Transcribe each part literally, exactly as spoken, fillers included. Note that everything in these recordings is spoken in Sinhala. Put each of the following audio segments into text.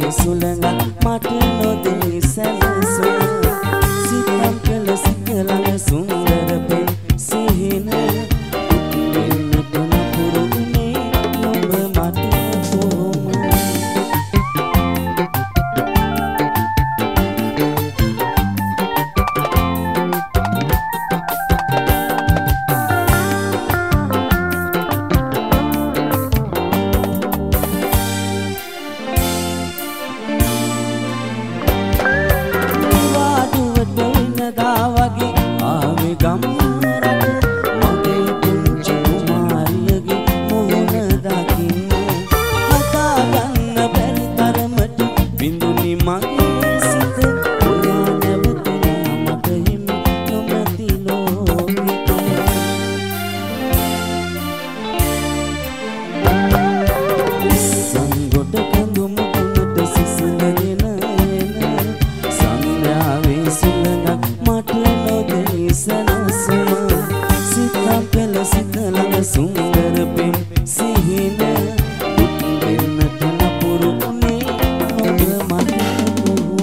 සුළඟක් මට නොදී සැලසුම සිතම් කළ සිත ළඟ සුන්දර පෙම් සිහින දෙන්නට නපුරු වුණේ නුඹ මට කොහොම සුන්දර පෙම් සිහින දුක් දෙන්නට නපුරු වුණේ නුඹ මට කොහොම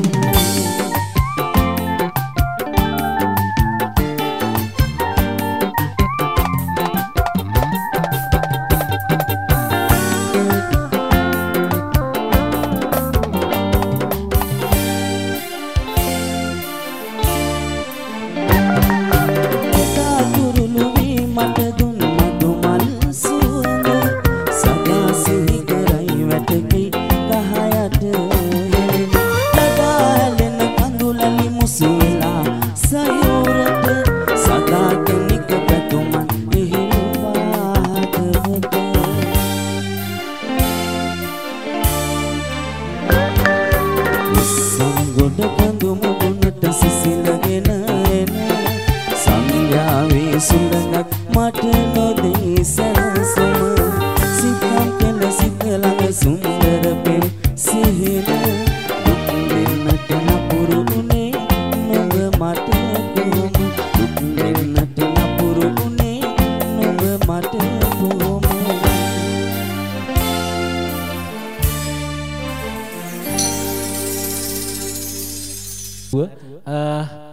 ගොඩ කඳු මුදුනට සිසිලගෙන එන සංඥාවේ සුළඟක් මට නොදී සැලසුම සිතම් කළ සිත ළඟ සුන්දර පෙම් සිහින දුක් දෙන්නට නපුරු වුණේ නුඹ මට කොහොම දුක් දෙන්නට නපුරු වුණේ නුඹ මට කොහොම uh,